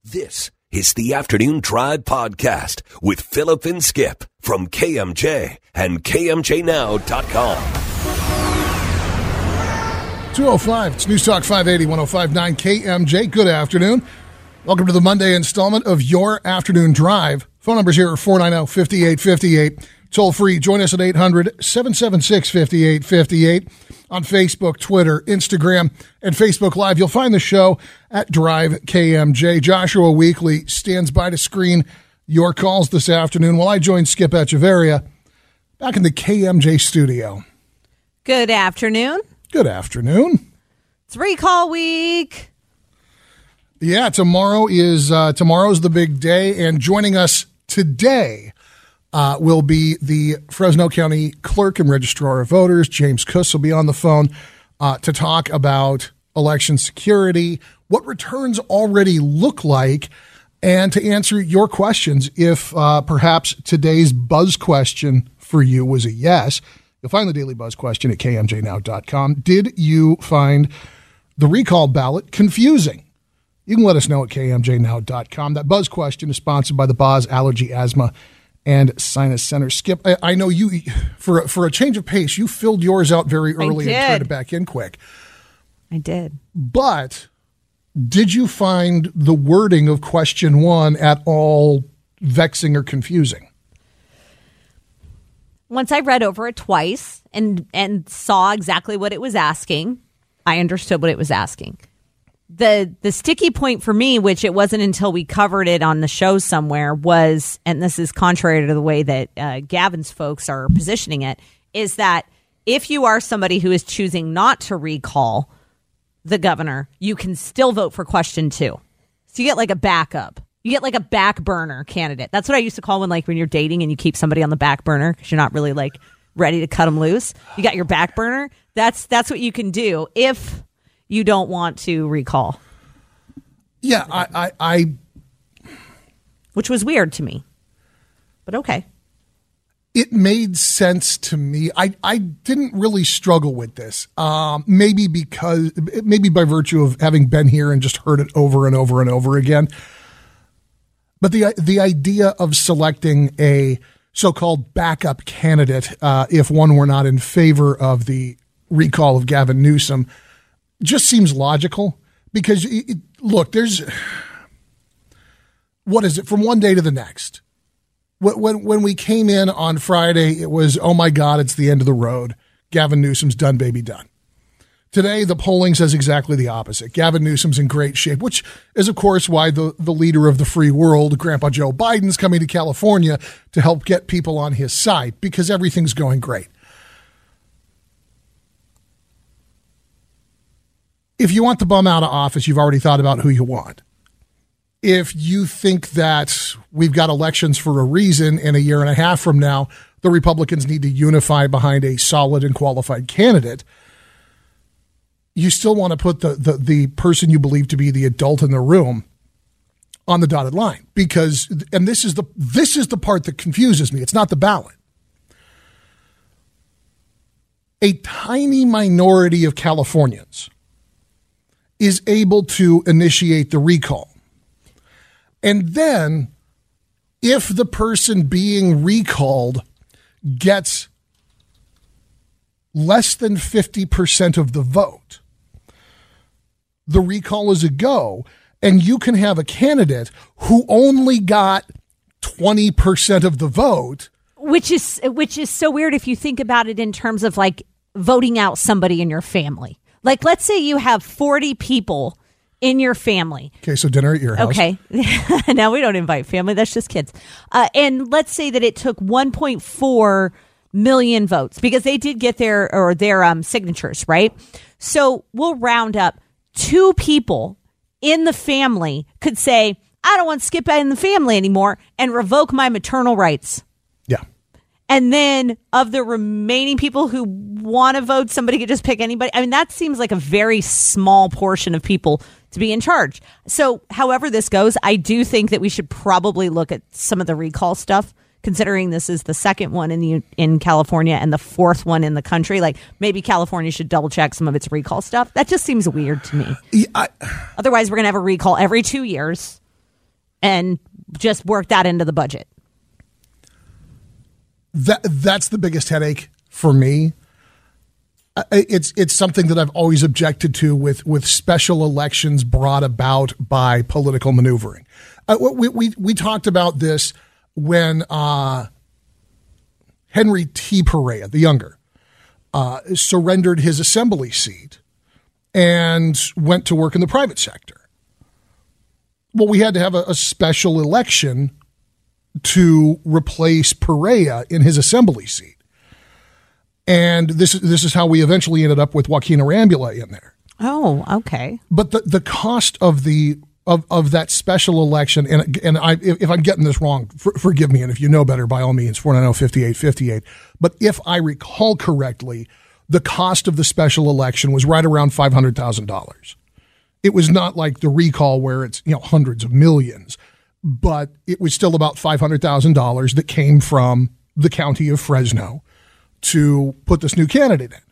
This is the Afternoon Drive Podcast with Phillip and Skip from KMJ and KMJNow.com. 2:05, it's News Talk 580, 105.9 KMJ. Good afternoon. Welcome to the Monday installment of Your Afternoon Drive. Phone numbers here are 490-5858. Toll free. Join us at 800-776-5858 on Facebook, Twitter, Instagram, and Facebook Live. You'll find the show at Drive KMJ. Joshua Weekly stands by to screen your calls this afternoon while I join Skip Echeverria back in the KMJ studio. Good afternoon. Good afternoon. It's recall week. Yeah, tomorrow's the big day, and joining us today will be the Fresno County Clerk and Registrar of Voters. James Kuss will be on the phone to talk about election security, what returns already look like, and to answer your questions. If perhaps today's buzz question for you was a yes, you'll find the daily buzz question at KMJNow.com. Did you find the recall ballot confusing? You can let us know at KMJNow.com. That buzz question is sponsored by the Boz Allergy, Asthma, and Sinus Center. Skip, I know you, for a change of pace, you filled yours out very early and turned it back in quick. I did. But did you find the wording of question one at all vexing or confusing? Once I read over it twice and saw exactly what it was asking, I understood what it was asking. The sticky point for me, which it wasn't until we covered it on the show somewhere, was, and this is contrary to the way that Gavin's folks are positioning it, is that if you are somebody who is choosing not to recall the governor, you can still vote for question two. So you get like a backup. You get like a back burner candidate. That's what I used to call when you're dating and you keep somebody on the back burner because you're not really like ready to cut them loose. You got your back burner. That's what you can do if you don't want to recall. Yeah, I which was weird to me, but okay. It made sense to me. I didn't really struggle with this. Maybe by virtue of having been here and just heard it over and over and over again. But the idea of selecting a so-called backup candidate, if one were not in favor of the recall of Gavin Newsom, just seems logical because, look, there's, what is it, from one day to the next? When we came in on Friday, it was, oh my God, it's the end of the road. Gavin Newsom's done, baby, done. Today, the polling says exactly the opposite. Gavin Newsom's in great shape, which is, of course, why the leader of the free world, Grandpa Joe Biden's coming to California to help get people on his side because everything's going great. If you want the bum out of office, you've already thought about who you want. If you think that we've got elections for a reason and a year and a half from now, the Republicans need to unify behind a solid and qualified candidate, you still want to put the person you believe to be the adult in the room on the dotted line because, and this is the part that confuses me. It's not the ballot. A tiny minority of Californians is able to initiate the recall. And then if the person being recalled gets less than 50% of the vote, the recall is a go, and you can have a candidate who only got 20% of the vote. Which is so weird if you think about it in terms of like voting out somebody in your family. Like, let's say you have 40 people in your family. Okay, so dinner at your house. Okay. Now we don't invite family. That's just kids. And let's say that it took 1.4 million votes because they did get their signatures, right? So we'll round up 2 people in the family could say, I don't want Skip in the family anymore and revoke my maternal rights. Yeah. And then of the remaining people who want to vote, somebody could just pick anybody. I mean, that seems like a very small portion of people to be in charge. So however this goes, I do think that we should probably look at some of the recall stuff, considering this is the second one in California and the fourth one in the country. Like maybe California should double check some of its recall stuff. That just seems weird to me. Otherwise, we're going to have a recall every 2 years. and just work that into the budget. That's the biggest headache for me. It's something that I've always objected to with special elections brought about by political maneuvering. We talked about this when Henry T. Perea, the younger, surrendered his assembly seat and went to work in the private sector. Well, we had to have a special election to replace Perea in his assembly seat. And this is how we eventually ended up with Joaquin Arambula in there. Oh, okay. But the cost of that special election, and if I'm getting this wrong, forgive me, and if you know better, by all means, 490-5858. But if I recall correctly, the cost of the special election was right around $500,000. It was not like the recall where it's hundreds of millions, but it was still about $500,000 that came from the county of Fresno to put this new candidate in.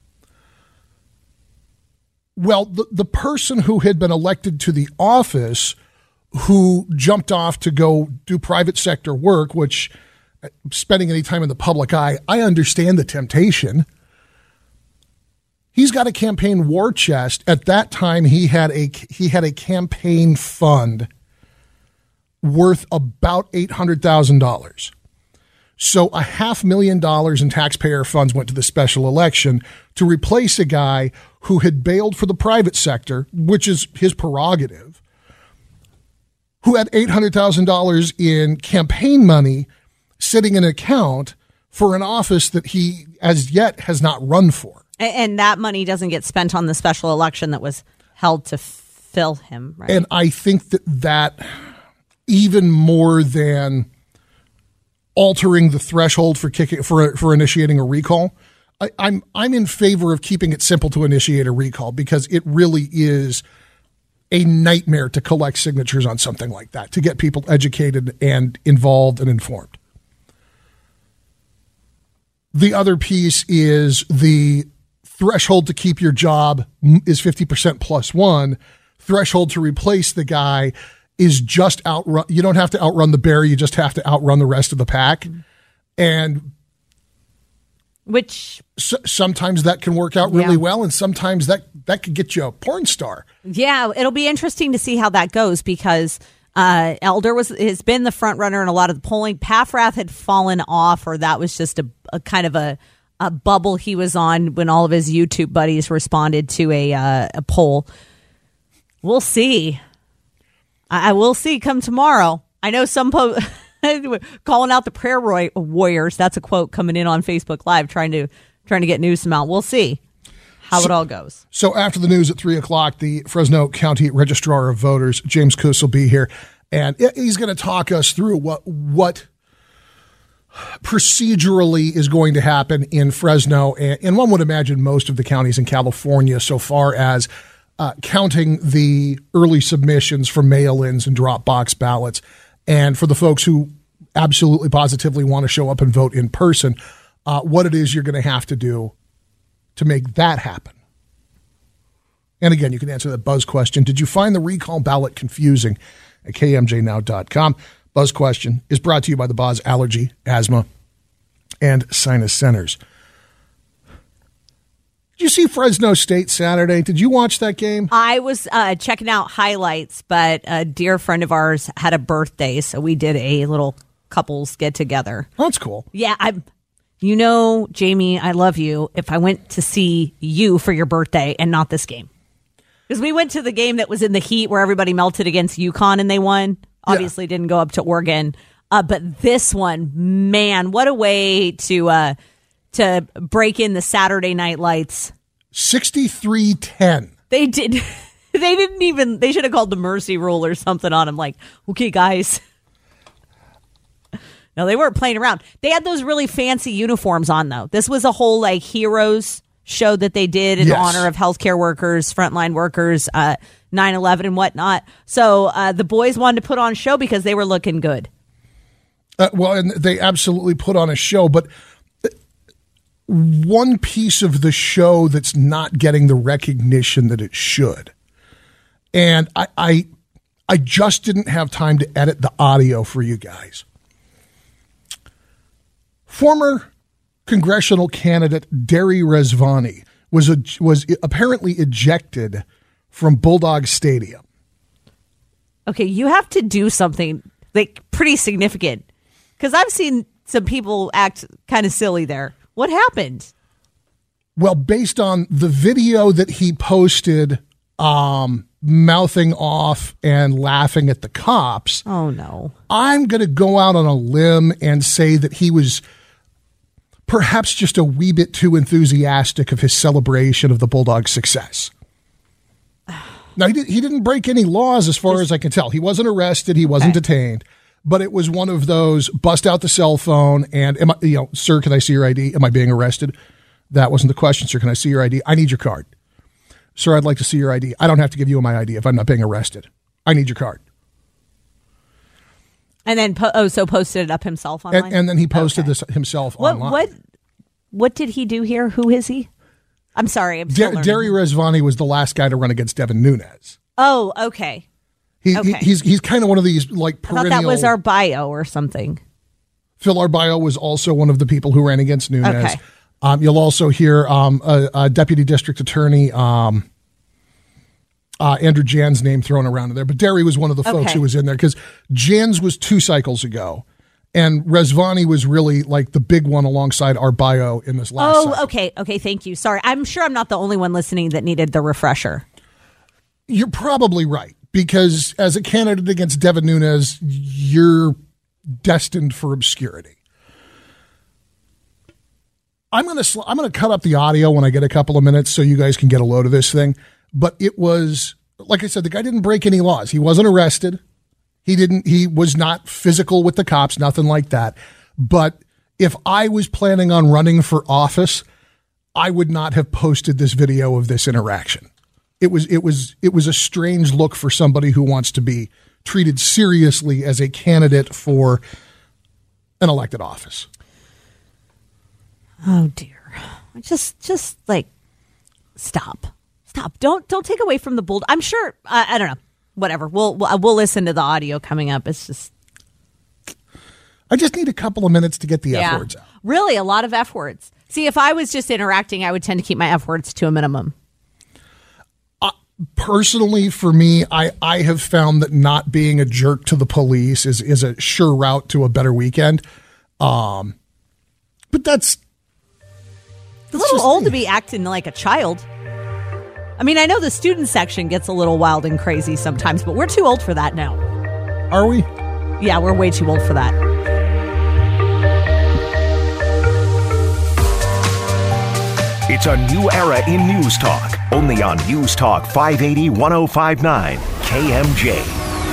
Well, the person who had been elected to the office, who jumped off to go do private sector work, which spending any time in the public eye, I understand the temptation. He's got a campaign war chest. At that time, he had a campaign fund worth about $800,000. So $500,000 in taxpayer funds went to the special election to replace a guy who had bailed for the private sector, which is his prerogative, who had $800,000 in campaign money sitting in an account for an office that he as yet has not run for. And that money doesn't get spent on the special election that was held to fill him, right? And I think that even more than altering the threshold for initiating a recall, I'm in favor of keeping it simple to initiate a recall, because it really is a nightmare to collect signatures on something like that, to get people educated and involved and informed. The other piece is the threshold to keep your job is 50% plus one. Threshold to replace the guy is just outrun. You don't have to outrun the bear. You just have to outrun the rest of the pack. And which sometimes that can work out really well, and sometimes that could get you a porn star. Yeah, it'll be interesting to see how that goes, because Elder has been the front runner in a lot of the polling. Paffrath had fallen off, or that was just a kind of a bubble he was on when all of his YouTube buddies responded to a poll. We'll see. I will see come tomorrow. I know some calling out the prayer warriors. That's a quote coming in on Facebook Live, trying to get Newsom out. We'll see how it all goes. So after the news at 3:00, the Fresno County Registrar of Voters, James Kuss, will be here, and he's going to talk us through what procedurally is going to happen in Fresno, and one would imagine most of the counties in California, so far as counting the early submissions for mail-ins and drop-box ballots. And for the folks who absolutely positively want to show up and vote in person, what it is you're going to have to do to make that happen. And again, you can answer that buzz question. Did you find the recall ballot confusing? At kmjnow.com. Buzz question is brought to you by the Boz Allergy, Asthma, and Sinus Centers. Did you see Fresno State Saturday? Did you watch that game? I was checking out highlights, but a dear friend of ours had a birthday, so we did a little couples get together. Oh, that's cool. Yeah, Jamie, I love you. If I went to see you for your birthday and not this game, because we went to the game that was in the heat where everybody melted against UConn and they won. Obviously, didn't go up to Oregon, but this one, man, what a way to break in the Saturday night lights. 63-10. They did. They should have called the mercy rule or something on them. Like, okay, guys. No, they weren't playing around. They had those really fancy uniforms on, though. This was a whole heroes show that they did in honor of healthcare workers, frontline workers, 9/11 and whatnot. So the boys wanted to put on a show because they were looking good. And they absolutely put on a show, but one piece of the show that's not getting the recognition that it should, and I I just didn't have time to edit the audio for you guys. Former congressional candidate Derry Rezvani was apparently ejected from Bulldog Stadium. Okay, you have to do something like pretty significant because I've seen some people act kind of silly there. What happened? Well, based on the video that he posted, mouthing off and laughing at the cops. Oh, no. I'm going to go out on a limb and say that he was perhaps just a wee bit too enthusiastic of his celebration of the Bulldogs' success. Now, he didn't break any laws as far as I can tell. He wasn't arrested. He wasn't detained. But it was one of those bust out the cell phone and, sir, can I see your ID? Am I being arrested? That wasn't the question, sir. Can I see your ID? I need your card. Sir, I'd like to see your ID. I don't have to give you my ID if I'm not being arrested. I need your card. And then, posted it up himself online? And then he posted this himself online. What did he do here? Who is he? I'm sorry. I'm still learning. Derry Rezvani was the last guy to run against Devin Nunes. Oh, okay. He's kind of one of these like perennial. I thought that was Arbaio or something. Phil Arbaio was also one of the people who ran against Nunes. Okay. You'll also hear a deputy district attorney, Andrew Jan's name thrown around in there. But Derry was one of the folks who was in there because Jan's was 2 cycles ago. And Rezvani was really like the big one alongside Arbaio in this last cycle. Okay. Thank you. Sorry. I'm sure I'm not the only one listening that needed the refresher. You're probably right because as a candidate against Devin Nunes, you're destined for obscurity. I'm going to cut up the audio when I get a couple of minutes so you guys can get a load of this thing. But it was, like I said, the guy didn't break any laws. He wasn't arrested. He was not physical with the cops, nothing like that. But if I was planning on running for office, I would not have posted this video of this interaction. It was a strange look for somebody who wants to be treated seriously as a candidate for an elected office. Oh dear. Just like stop. Don't take away from the bold. I'm sure I don't know. Whatever. We'll listen to the audio coming up. It's just I just need a couple of minutes to get the F words out. Really, a lot of F words. See, if I was just interacting, I would tend to keep my F words to a minimum. Personally, for me, I have found that not being a jerk to the police is a sure route to a better weekend. But that's a little old to be acting like a child. I mean, I know the student section gets a little wild and crazy sometimes, but we're too old for that now. Are we? Yeah, we're way too old for that. It's a new era in news talk, only on News Talk 580 1059 KMJ.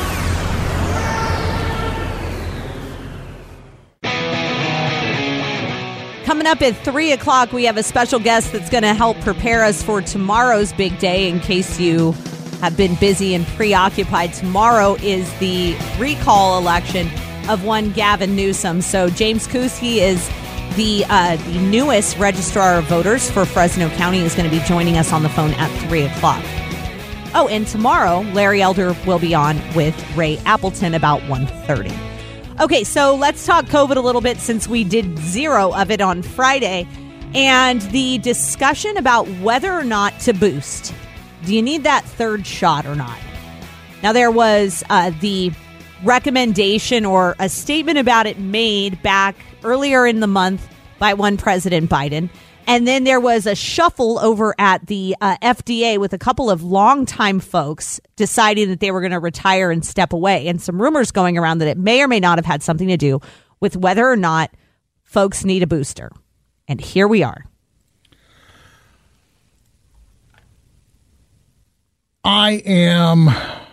Coming up at 3 o'clock, we have a special guest that's going to help prepare us for tomorrow's big day in case you have been busy and preoccupied. Tomorrow is the recall election of one Gavin Newsom. So James Kuski is the newest registrar of voters for Fresno County, is going to be joining us on the phone at 3 o'clock. Oh, and tomorrow, Larry Elder will be on with Ray Appleton about 1:30. Okay, so let's talk COVID a little bit since we did zero of it on Friday. And the discussion about whether or not to boost. Do you need that third shot or not? Now, there was the recommendation or a statement about it made back earlier in the month by one President Biden. And then there was a shuffle over at the FDA with a couple of longtime folks deciding that they were going to retire and step away. And some rumors going around that it may or may not have had something to do with whether or not folks need a booster. And here we are. I am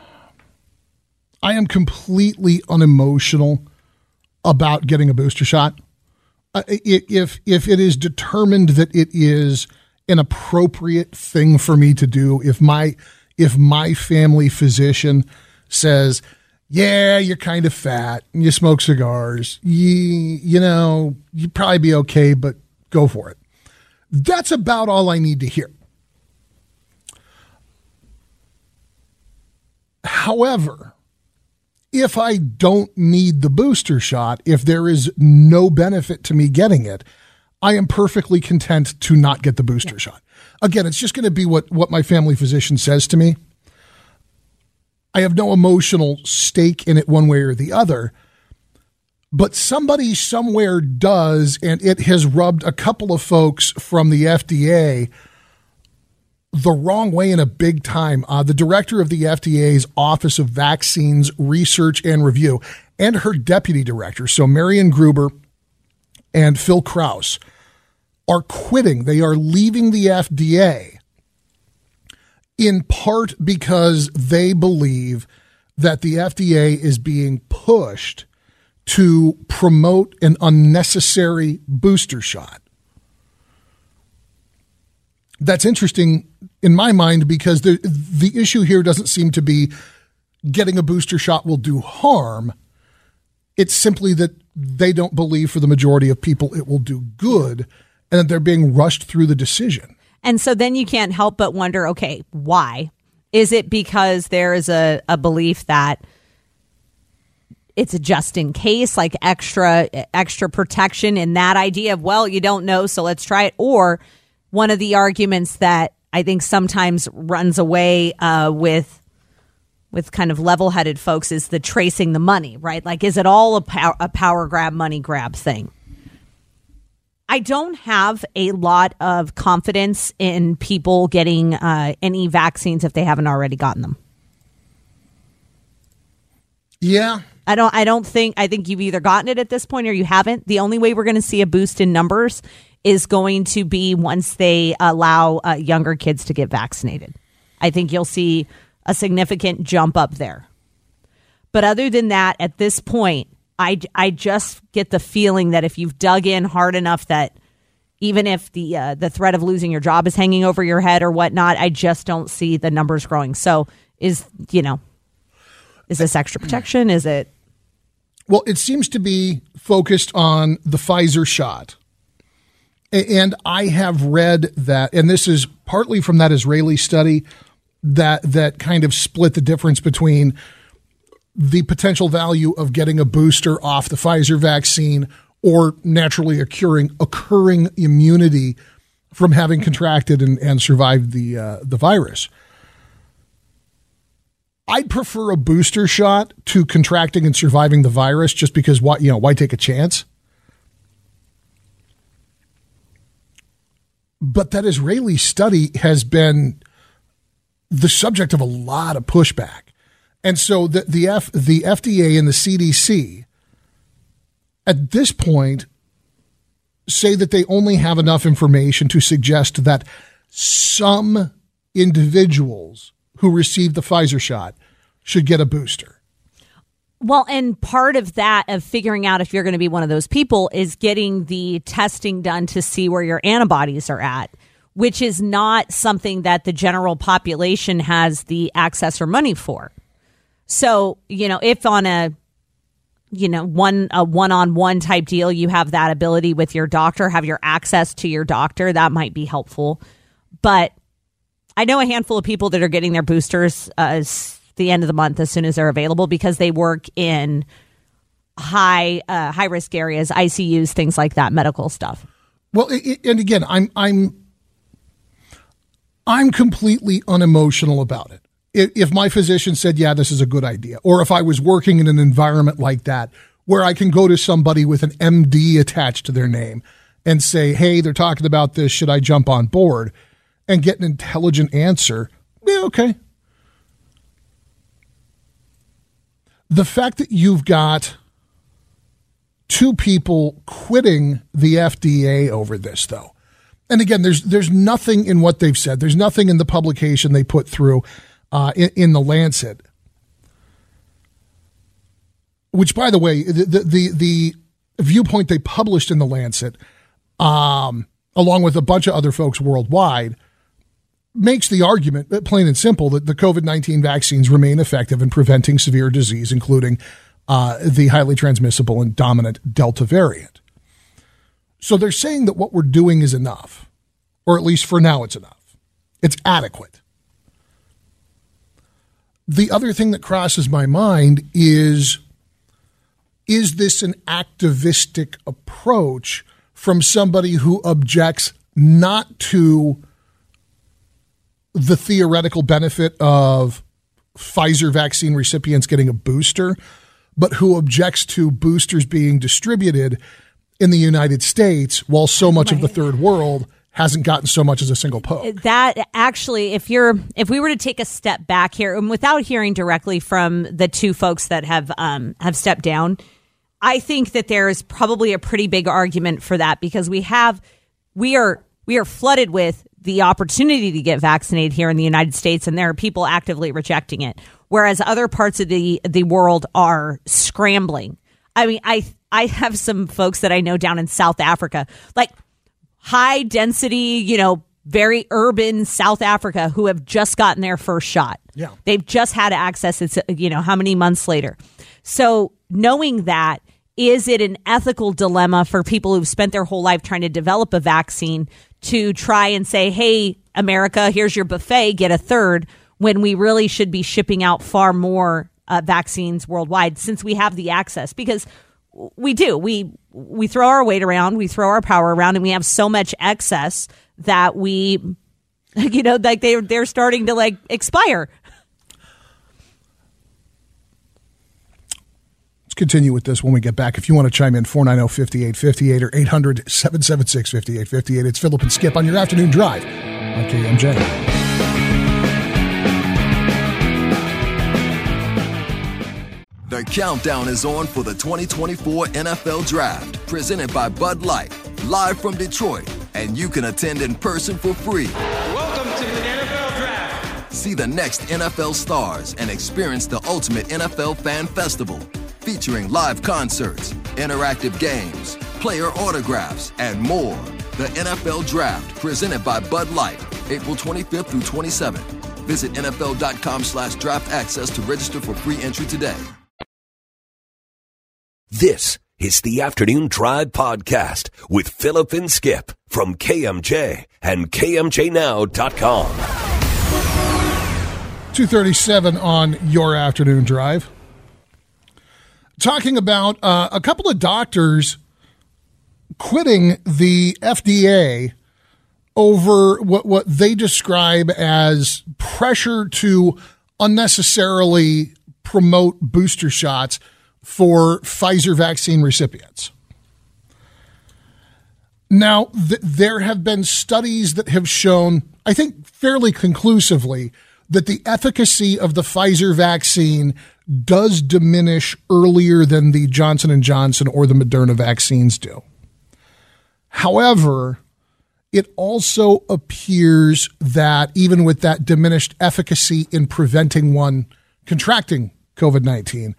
completely unemotional about getting a booster shot. If it is determined that it is an appropriate thing for me to do, if my family physician says, yeah, you're kind of fat and you smoke cigars, you'd probably be okay, but go for it. That's about all I need to hear. However, if I don't need the booster shot, if there is no benefit to me getting it, I am perfectly content to not get the booster shot. Again, it's just going to be what my family physician says to me. I have no emotional stake in it one way or the other, but somebody somewhere does, and it has rubbed a couple of folks from the FDA the wrong way in a big time. The director of the FDA's Office of Vaccines Research and Review and her deputy director, so Marion Gruber and Phil Krause, are quitting. They are leaving the FDA in part because they believe that the FDA is being pushed to promote an unnecessary booster shot. That's interesting in my mind because the issue here doesn't seem to be getting a booster shot will do harm. It's simply that they don't believe for the majority of people it will do good and that they're being rushed through the decision. And so then you can't help but wonder, okay, why? Is it because there is a belief that it's a just in case, like extra protection in that idea of, well, you don't know, so let's try it? Or one of the arguments that I think sometimes runs away with kind of level-headed folks is the tracing the money, right? Like, is it all a power grab, money grab thing? I don't have a lot of confidence in people getting any vaccines if they haven't already gotten them. Yeah. I think you've either gotten it at this point or you haven't. The only way we're going to see a boost in numbers is going to be once they allow younger kids to get vaccinated. I think you'll see a significant jump up there. But other than that, at this point, I just get the feeling that if you've dug in hard enough that even if the threat of losing your job is hanging over your head or whatnot, I just don't see the numbers growing. So is this extra protection? Is it? Well, it seems to be focused on the Pfizer shot. And I have read that, and this is partly from that Israeli study that kind of split the difference between the potential value of getting a booster off the Pfizer vaccine or naturally occurring immunity from having contracted and survived the virus. I'd prefer a booster shot to contracting and surviving the virus just because why take a chance? But that Israeli study has been the subject of a lot of pushback. And so the FDA and the CDC at this point say that they only have enough information to suggest that some individuals who received the Pfizer shot should get a booster. Well, and part of that, of figuring out if you're going to be one of those people, is getting the testing done to see where your antibodies are at, which is not something that the general population has the access or money for. So, if on a one-on-one type deal, you have that ability with your doctor, have your access to your doctor, that might be helpful. But I know a handful of people that are getting their boosters the end of the month as soon as they're available because they work in high risk areas, ICUs, things like that, medical stuff. Well, and again, I'm completely unemotional about it. If my physician said, yeah, this is a good idea, or if I was working in an environment like that where I can go to somebody with an MD attached to their name and say, hey, they're talking about this, should I jump on board, and get an intelligent answer, yeah, okay. The fact that you've got two people quitting the FDA over this, though, and again, there's nothing in what they've said, there's nothing in the publication they put through in the Lancet, which, by the way, the viewpoint they published in the Lancet, along with a bunch of other folks worldwide, makes the argument, plain and simple, that the COVID-19 vaccines remain effective in preventing severe disease, including the highly transmissible and dominant Delta variant. So they're saying that what we're doing is enough, or at least for now it's enough. It's adequate. the other thing that crosses my mind is this an activistic approach from somebody who objects not to the theoretical benefit of Pfizer vaccine recipients getting a booster, but who objects to boosters being distributed in the United States while so much of the third world hasn't gotten so much as a single poke? That actually, if we were to take a step back here, and without hearing directly from the two folks that have stepped down, I think that there is probably a pretty big argument for that, because we are flooded with the opportunity to get vaccinated here in the United States, and there are people actively rejecting it, whereas other parts of the world are scrambling. I mean, I have some folks that I know down in South Africa, like high density, very urban South Africa, who have just gotten their first shot. Yeah. They've just had access. It's, how many months later? So knowing that, is it an ethical dilemma for people who've spent their whole life trying to develop a vaccine to try and say, hey, America, here's your buffet, get a third, when we really should be shipping out far more vaccines worldwide since we have the access? Because we do. We throw our weight around, we throw our power around, and we have so much excess that we, like they're starting to expire. Let's continue with this when we get back. If you want to chime in, 490-5858 or 800-776-5858. It's Phillip and Skip on your afternoon drive on KMJ. The countdown is on for the 2024 NFL Draft, presented by Bud Light, live from Detroit, and you can attend in person for free. Welcome to the NFL Draft. See the next NFL stars and experience the ultimate NFL fan festival, featuring live concerts, interactive games, player autographs, and more. The NFL Draft, presented by Bud Light, April 25th through 27th. Visit NFL.com/draft access to register for free entry today. This is the Afternoon Drive Podcast with Phillip and Skip from KMJ and KMJNow.com. 2:37 on your afternoon drive. Talking about a couple of doctors quitting the FDA over what they describe as pressure to unnecessarily promote booster shots for Pfizer vaccine recipients. Now, there have been studies that have shown, I think fairly conclusively, that the efficacy of the Pfizer vaccine does diminish earlier than the Johnson & Johnson or the Moderna vaccines do. However, it also appears that even with that diminished efficacy in preventing one contracting COVID-19,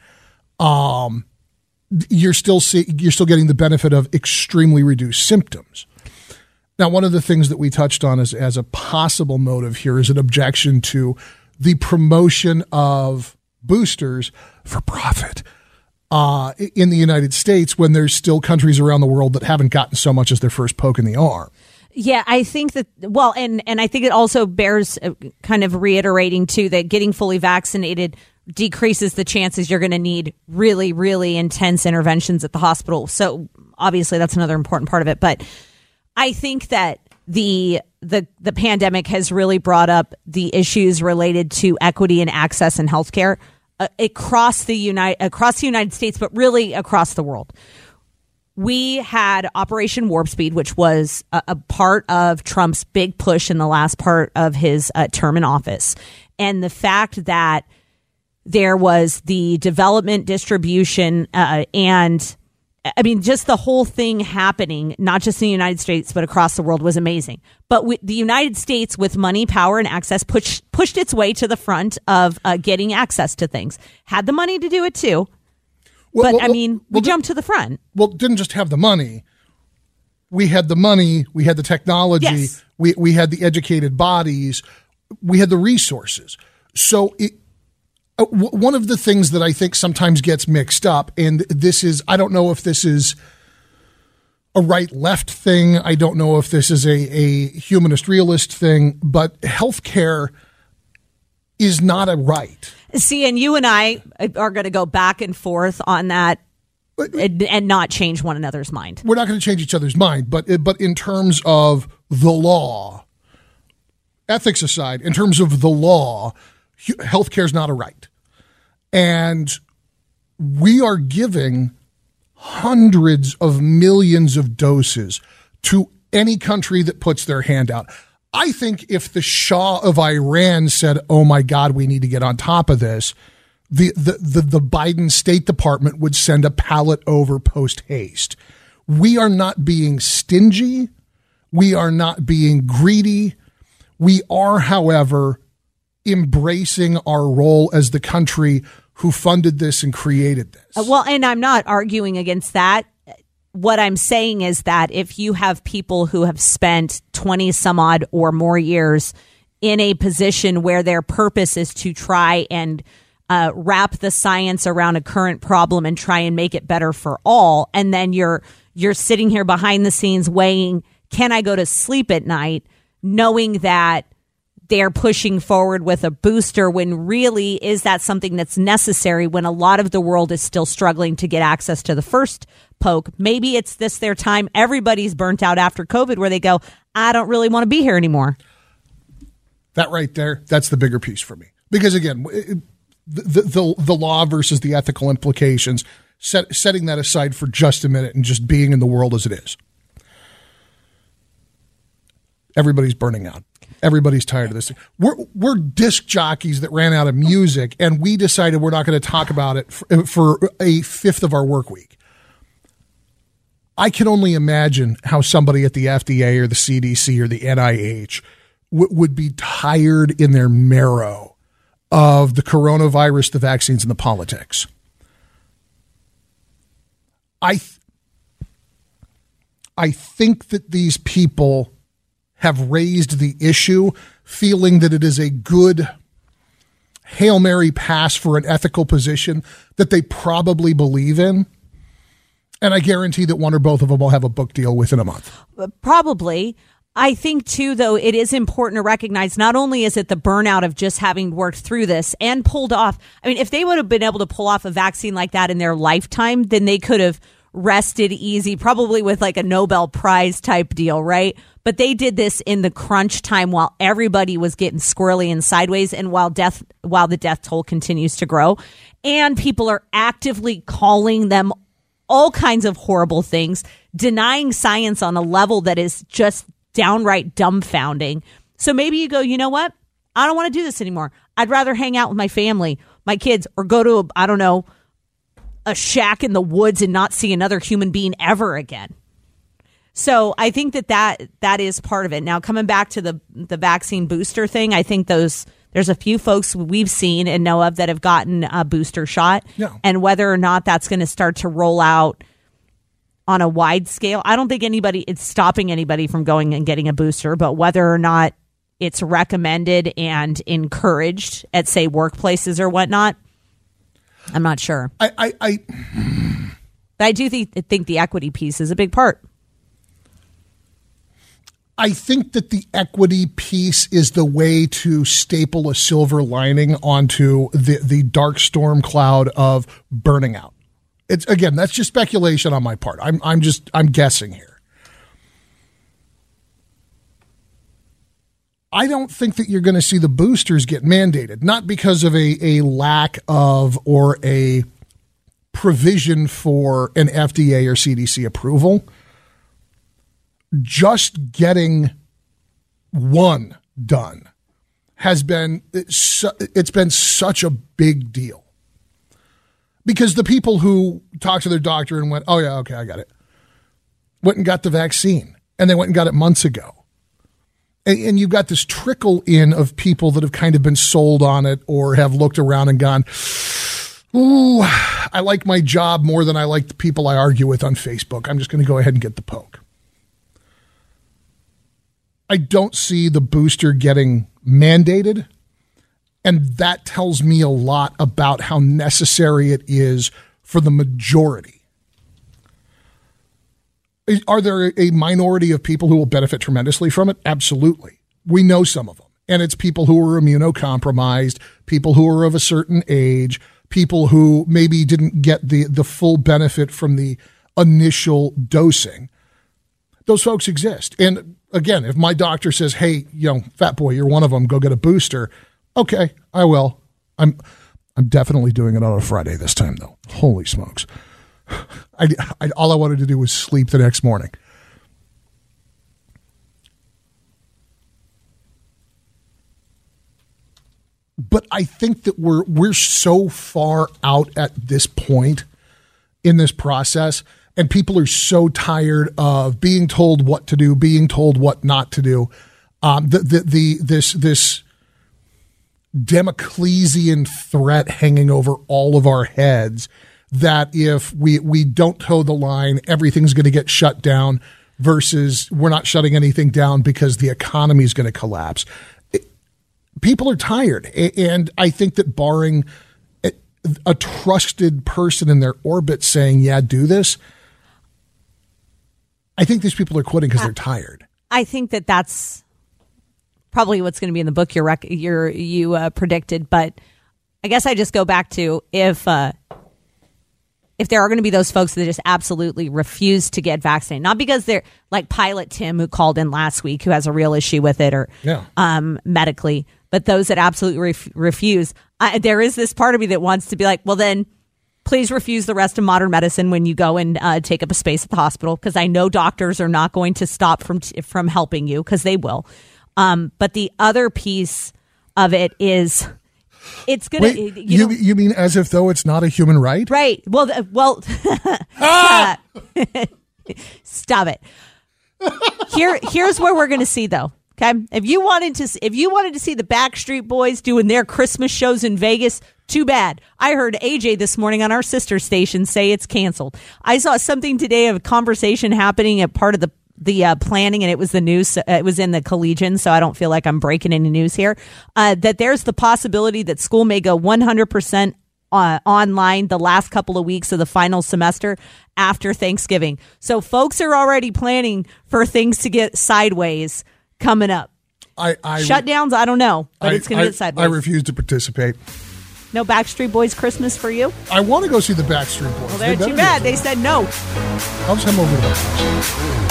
you're still getting the benefit of extremely reduced symptoms. Now, one of the things that we touched on as a possible motive here is an objection to the promotion of boosters for profit in the United States when there's still countries around the world that haven't gotten so much as their first poke in the arm. Yeah, I think that, and I think it also bears kind of reiterating, too, that getting fully vaccinated decreases the chances you're going to need really, really intense interventions at the hospital. So obviously that's another important part of it. But I think that the pandemic has really brought up the issues related to equity and access in healthcare across the United States, but really across the world. We had Operation Warp Speed, which was a part of Trump's big push in the last part of his term in office. And the fact that there was the development, distribution, and I mean, just the whole thing happening, not just in the United States, but across the world, was amazing. But the United States, with money, power, and access, pushed its way to the front of getting access to things. Had the money to do it, too. We jumped to the front. Well, didn't just have the money. We had the money. We had the technology. Yes. We had the educated bodies. We had the resources. So one of the things that I think sometimes gets mixed up, and this is, I don't know if this is a right-left thing. I don't know if this is a humanist realist thing, but healthcare is not a right. See, and you and I are going to go back and forth on that and not change one another's mind. We're not going to change each other's mind, but in terms of the law, ethics aside, in terms of the law, healthcare is not a right. And we are giving hundreds of millions of doses to any country that puts their hand out. I think if the Shah of Iran said, oh my God, we need to get on top of this, the Biden State Department would send a pallet over post haste. We are not being stingy. We are not being greedy. We are, however, embracing our role as the country who funded this and created this. Well, and I'm not arguing against that. What I'm saying is that if you have people who have spent 20 some odd or more years in a position where their purpose is to try and wrap the science around a current problem and try and make it better for all, and then you're sitting here behind the scenes weighing, can I go to sleep at night, knowing that they're pushing forward with a booster when really is that something that's necessary when a lot of the world is still struggling to get access to the first poke? Maybe it's this their time. Everybody's burnt out after COVID where they go, I don't really want to be here anymore. That right there, that's the bigger piece for me. Because again, the law versus the ethical implications, setting that aside for just a minute and just being in the world as it is. Everybody's burning out. Everybody's tired of this thing. We're disc jockeys that ran out of music, and we decided we're not going to talk about it for a fifth of our work week. I can only imagine how somebody at the FDA or the CDC or the NIH would be tired in their marrow of the coronavirus, the vaccines, and the politics. I think that these people have raised the issue feeling that it is a good Hail Mary pass for an ethical position that they probably believe in. And I guarantee that one or both of them will have a book deal within a month. Probably. I think, too, though, it is important to recognize not only is it the burnout of just having worked through this and pulled off. I mean, if they would have been able to pull off a vaccine like that in their lifetime, then they could have rested easy, probably with like a Nobel Prize type deal, right? But they did this in the crunch time while everybody was getting squirrely and sideways, and while the death toll continues to grow, and people are actively calling them all kinds of horrible things, denying science on a level that is just downright dumbfounding. So maybe you go, you know what? I don't want to do this anymore. I'd rather hang out with my family, my kids, or go to a shack in the woods and not see another human being ever again. So I think that is part of it. Now, coming back to the vaccine booster thing, I think there's a few folks we've seen and know of that have gotten a booster shot. Yeah. And whether or not that's going to start to roll out on a wide scale, I don't think it's stopping anybody from going and getting a booster, but whether or not it's recommended and encouraged at, say, workplaces or whatnot, I'm not sure. But I do think the equity piece is a big part. I think that the equity piece is the way to staple a silver lining onto the dark storm cloud of burning out. It's, again, that's just speculation on my part. I'm guessing here. I don't think that you're going to see the boosters get mandated, not because of a lack of or a provision for an FDA or CDC approval. Just getting one done has been, it's been such a big deal. Because the people who talked to their doctor and went, oh yeah, okay, I got it, went and got the vaccine, and they went and got it months ago. And you've got this trickle in of people that have kind of been sold on it or have looked around and gone, ooh, I like my job more than I like the people I argue with on Facebook. I'm just going to go ahead and get the poke. I don't see the booster getting mandated, and that tells me a lot about how necessary it is for the majority. Are there a minority of people who will benefit tremendously from it? Absolutely. We know some of them, And it's people who are immunocompromised, people who are of a certain age, people who maybe didn't get the full benefit from the initial dosing. Those folks exist. And again, if my doctor says, hey, fat boy, you're one of them, go get a booster. Okay, I will. I'm definitely doing it on a Friday this time, though. Holy smokes. All I wanted to do was sleep the next morning. But I think that we're so far out at this point in this process, and people are so tired of being told what to do, being told what not to do. This Damoclesian threat hanging over all of our heads that if we don't toe the line, everything's going to get shut down, versus we're not shutting anything down because the economy is going to collapse. People are tired, and I think that barring a trusted person in their orbit saying, yeah, do this, I think these people are quitting because they're tired. I think that that's probably what's going to be in the book you predicted, but I guess I just go back to if there are going to be those folks that just absolutely refuse to get vaccinated, not because they're like Pilot Tim, who called in last week, who has a real issue with it, or medically, but those that absolutely refuse. There is this part of me that wants to be like, well, then please refuse the rest of modern medicine when you go and take up a space at the hospital, because I know doctors are not going to stop from helping you, because they will. But the other piece of it is, it's going to... You mean as if though it's not a human right? Right. Well, stop it. Here's where we're going to see, though. Okay, if you wanted to see the Backstreet Boys doing their Christmas shows in Vegas, too bad. I heard AJ this morning on our sister station say it's canceled. I saw something today of a conversation happening at part of the planning, and it was the news. It was in the Collegian, so I don't feel like I'm breaking any news here. That there's the possibility that school may go 100% online the last couple of weeks of the final semester after Thanksgiving. So folks are already planning for things to get sideways coming up. Shutdowns, I don't know, but it's going to get sideways. I refuse to participate. No Backstreet Boys Christmas for you? I want to go see the Backstreet Boys. Well, they're too bad. They said no. I'll just come over to the house.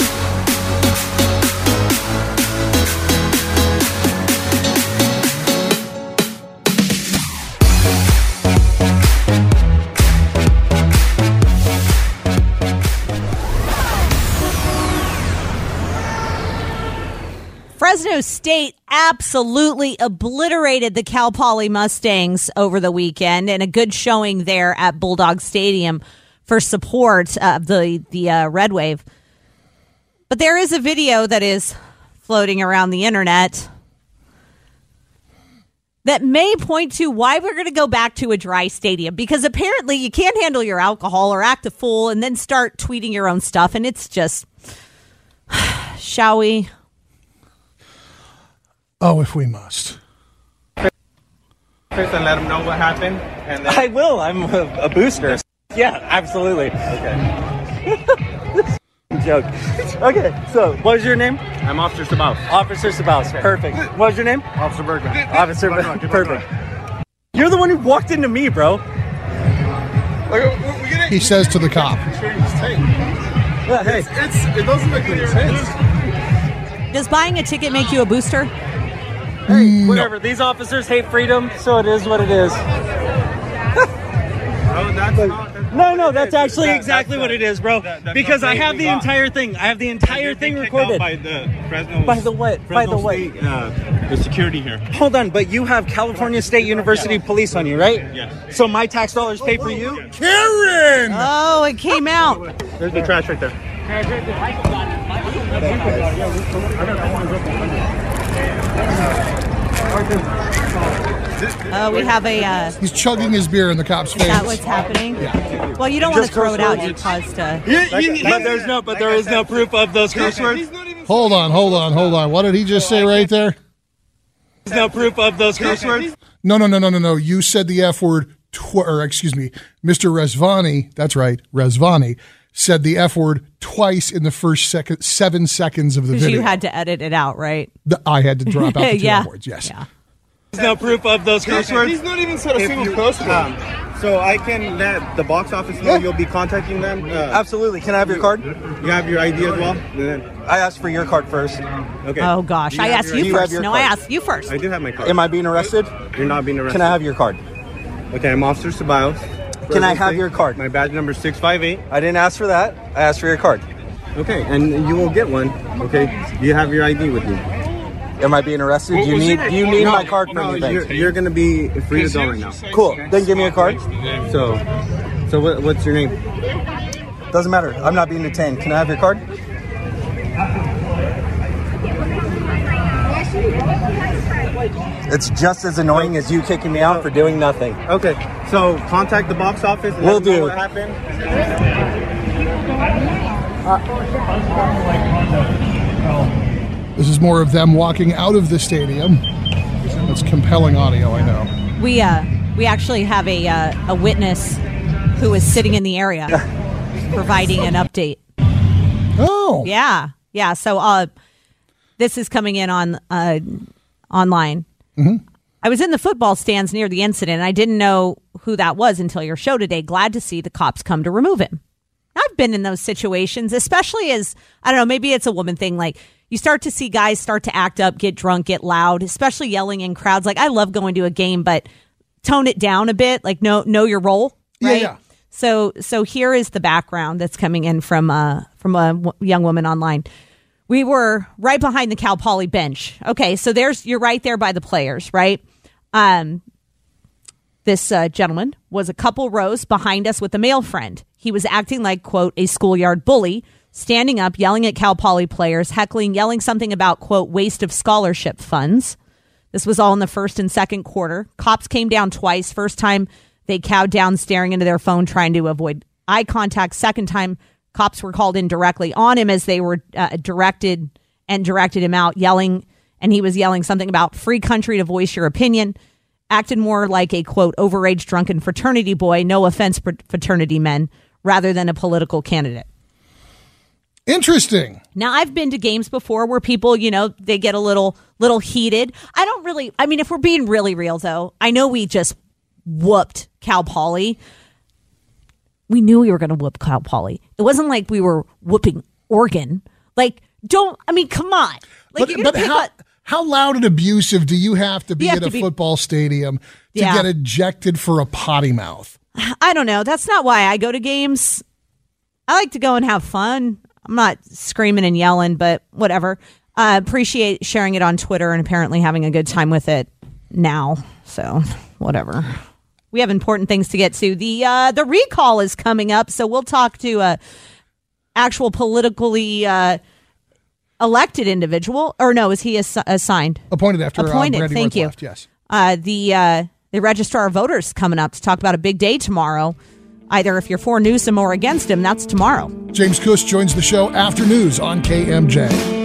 Fresno State absolutely obliterated the Cal Poly Mustangs over the weekend, and a good showing there at Bulldog Stadium for support of the Red Wave. But there is a video that is floating around the internet that may point to why we're going to go back to a dry stadium, because apparently you can't handle your alcohol or act a fool and then start tweeting your own stuff, and it's just, shall we? Oh, if we must. And let them know what happened. And then... I will. I'm a booster. Yeah, absolutely. Okay. Joke. Okay, so what was your name? I'm Officer Sabaus. Officer Sabaus. Okay. Perfect. What was your name? Officer Bergman. Officer Bergman. Perfect. You're the one who walked into me, bro. He says to the cop. Yeah, hey. It doesn't make any sense. Does buying a ticket make you a booster? Hey, whatever. No. These officers hate freedom, so it is what it is. No, that's actually exactly what it is, bro. Because I have the entire thing. I have the entire thing recorded. By the Fresno. By the what? By the what? The security here. Hold on, but you have California State University police on you, right? Yes. So my tax dollars pay for you? Karen! Oh, it came out. There's the trash right there. We have a... He's chugging his beer in the cop's face. Is that what's happening? Yeah. Well, you don't want to throw it out. You caused But there is no proof of those curse words. Hold on. What did he just say right there? There's no proof of those curse words. No. You said the F word, Mr. Rezvani, that's right, Rezvani, said the F word twice in the first 7 seconds of the Because video. you had to edit it out, right? I had to drop out the two Yeah. F words, yes. Yeah. There's no proof of those curse words. He's not even said a single curse word. So I can let the box office know you'll be contacting them. Absolutely. Can I have your card? You have your ID as well. I asked for your card first. Okay. Oh, gosh. I asked Do you you have first. your No, I card? asked you first. I do have my card. Am I being arrested? You're not being arrested. Can I have your card? Okay, I'm Officer Ceballos. Can I have your card? My badge number is 658. I didn't ask for that. I asked for your card. Okay, and you will get one. Okay, do you have your ID with you? Am I being arrested? Do you need my card for anything? You're going to be free to go right now. Cool. Then give me a card. So what's your name? Doesn't matter. I'm not being detained. Can I have your card? It's just as annoying as you kicking me out for doing nothing. Okay, so contact the box office and Will let them know do. what happened. This is more of them walking out of the stadium. That's compelling audio, I know. We actually have a witness who is sitting in the area providing an update. Oh. Yeah. So this is coming in on online. Mm-hmm. I was in the football stands near the incident. I didn't know who that was until your show today. Glad to see the cops come to remove him. I've been in those situations, especially as, I don't know, maybe it's a woman thing. Like, you start to see guys start to act up, get drunk, get loud, especially yelling in crowds. Like, I love going to a game, but tone it down a bit. Like, know your role. Right? Yeah. So here is the background that's coming in from a young woman online. We were right behind the Cal Poly bench. Okay, so you're right there by the players, right? This gentleman was a couple rows behind us with a male friend. He was acting like, quote, a schoolyard bully, standing up, yelling at Cal Poly players, heckling, yelling something about, quote, waste of scholarship funds. This was all in the first and second quarter. Cops came down twice. First time, they cowed down, staring into their phone, trying to avoid eye contact. Second time, cops were called in directly on him as they were directed him out, yelling, and he was yelling something about free country to voice your opinion. Acted more like a, quote, overage drunken fraternity boy, no offense, fraternity men, rather than a political candidate. Interesting. Now, I've been to games before where people, they get a little heated. If we're being really real, though, I know we just whooped Cal Poly. We knew we were going to whoop Cal Poly. It wasn't like we were whooping Oregon. Come on. How loud and abusive do you have to be at a football stadium to get ejected for a potty mouth? I don't know. That's not why I go to games. I like to go and have fun. I'm not screaming and yelling, but whatever. Appreciate sharing it on Twitter and apparently having a good time with it now. So whatever. We have important things to get to. The recall is coming up, so we'll talk to actual politically elected individual. Or no, is he assigned? Appointed after Appointed. Brandy Thank North you. left, yes. The registrar of voters coming up to talk about a big day tomorrow. Either if you're for Newsom or against him, that's tomorrow. James Kuss joins the show after news on KMJ.